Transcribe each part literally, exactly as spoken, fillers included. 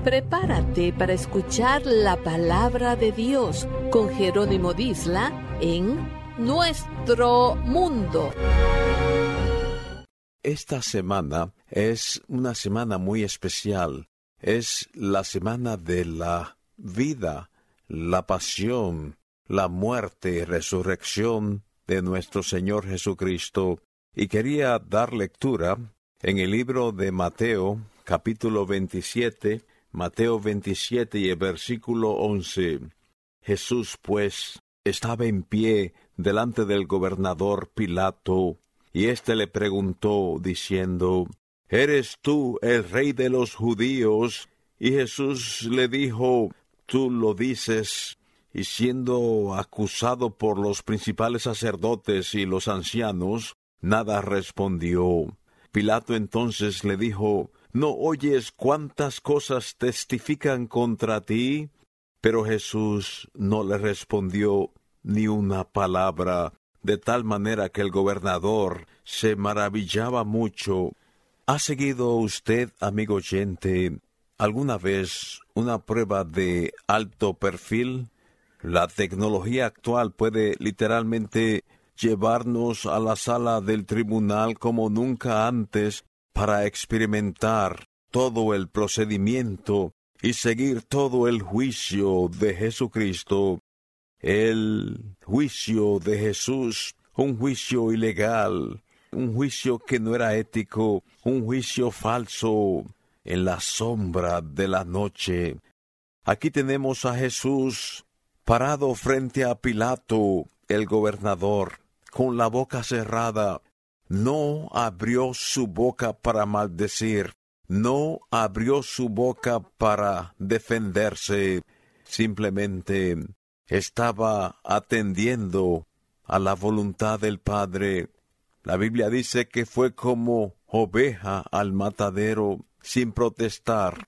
Prepárate para escuchar la palabra de Dios con Jerónimo Disla en Nuestro Mundo. Esta semana es una semana muy especial. Es la semana de la vida, la pasión, la muerte y resurrección de nuestro Señor Jesucristo. Y quería dar lectura en el libro de Mateo, capítulo veintisiete, Mateo veintisiete y el versículo once. Jesús, pues, estaba en pie delante del gobernador Pilato, y éste le preguntó, diciendo, ¿eres tú el rey de los judíos? Y Jesús le dijo, tú lo dices. Y siendo acusado por los principales sacerdotes y los ancianos, nada respondió. Pilato entonces le dijo, ¿no oyes cuántas cosas testifican contra ti? Pero Jesús no le respondió ni una palabra, de tal manera que el gobernador se maravillaba mucho. ¿Ha seguido usted, amigo oyente, alguna vez una prueba de alto perfil? La tecnología actual puede literalmente llevarnos a la sala del tribunal como nunca antes para experimentar todo el procedimiento y seguir todo el juicio de Jesucristo. El juicio de Jesús, un juicio ilegal, un juicio que no era ético, un juicio falso, en la sombra de la noche. Aquí tenemos a Jesús parado frente a Pilato, el gobernador, con la boca cerrada. No abrió su boca para maldecir, no abrió su boca para defenderse, simplemente estaba atendiendo a la voluntad del Padre. La Biblia dice que fue como oveja al matadero, sin protestar,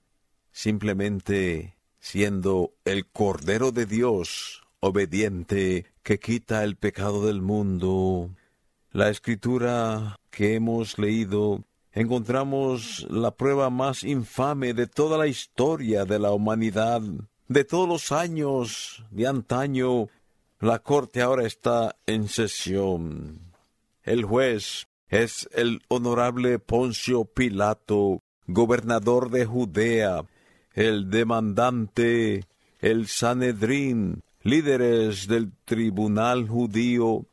simplemente siendo el Cordero de Dios, obediente, que quita el pecado del mundo. La escritura que hemos leído, encontramos la prueba más infame de toda la historia de la humanidad, de todos los años de antaño. La corte ahora está en sesión. El juez es el honorable Poncio Pilato, gobernador de Judea. El demandante, el Sanedrín, líderes del tribunal judío,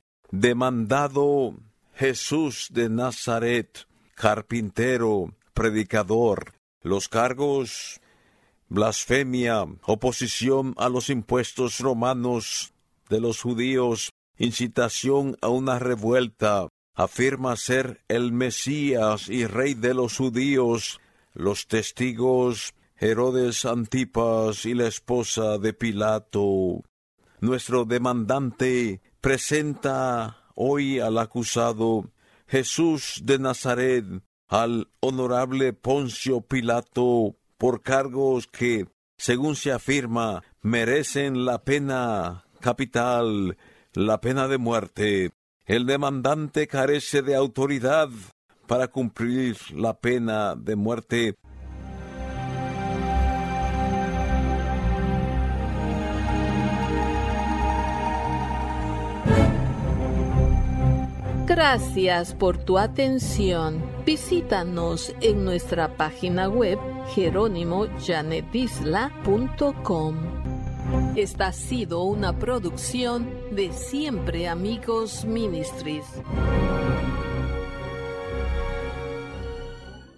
demandado Jesús de Nazaret, carpintero, predicador. Los cargos: blasfemia, oposición a los impuestos romanos de los judíos, incitación a una revuelta, afirma ser el Mesías y rey de los judíos. Los testigos: Herodes Antipas y la esposa de Pilato. Nuestro demandante presenta hoy al acusado Jesús de Nazaret al honorable Poncio Pilato por cargos que, según se afirma, merecen la pena capital, la pena de muerte. El demandante carece de autoridad para cumplir la pena de muerte. Gracias por tu atención. Visítanos en nuestra página web jerónimo janet disla punto com. Esta ha sido una producción de Siempre Amigos Ministries.